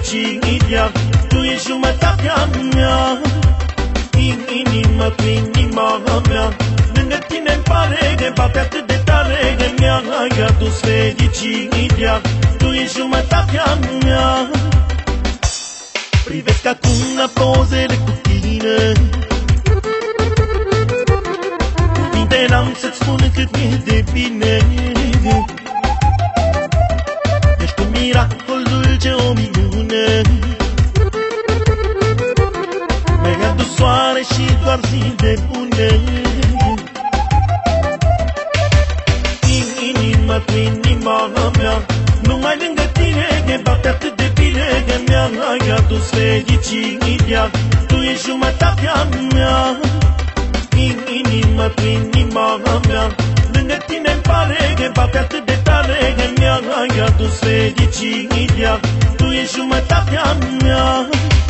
fericirea, tu ești jumătatea mea. Inima cu inima mea, lângă tine-mi pare că bate atât de tare că mi-ai adus fericirea, tu ești jumătatea mea. Privesc acum la pozele cu tine, cuvinte n-am să-ți spun cât mi-e de bine. Ești un miracol dulce, o minune, mi-ai adus soare și doar zile bune. Inima cu inima mea, numai lângă tine că bate atât de bine că mi-ai adus fericirea, tu ești jumătatea mea. Inima cu inima mea, lângă tine-mi pare că bate atât de tare că mi-ai adus fericirea, tu ești jumătatea mea.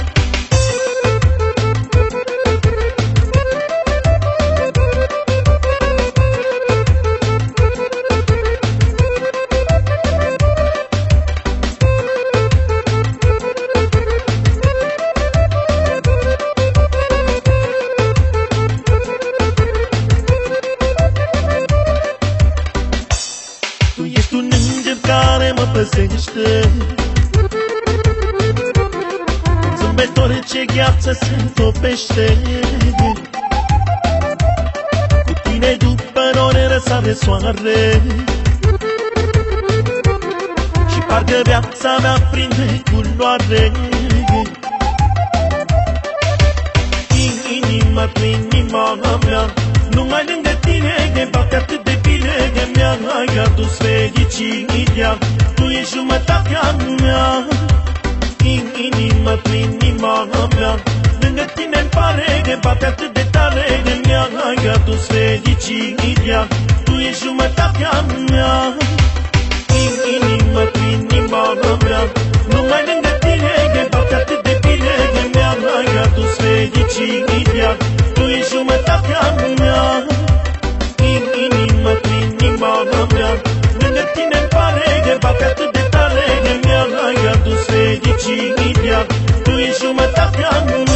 Tu ești un înger care mă păzește, zâmbetor ce gheață se topește. Cu tine după nore răsare soare și parcă viața mea prinde culoare. Inima cu inima mea, numai lângă tine că bate atât de bine că mi-ai adus fericirea, tu ești jumătatea mea. Inima cu inima mea, lângă tine-mi pare că bate atât de tare că mi-ai adus fericirea, tu ești jumătatea mea. Inima cu inima mea, numai lângă tine că bate atât de bine că mi-ai adus fericirea, tu ești jumătatea mea. Inima cu inima mea, lângă tine-mi pare că bate atât de tare că mi-ai adus fericirea, tu ești jumătatea mea.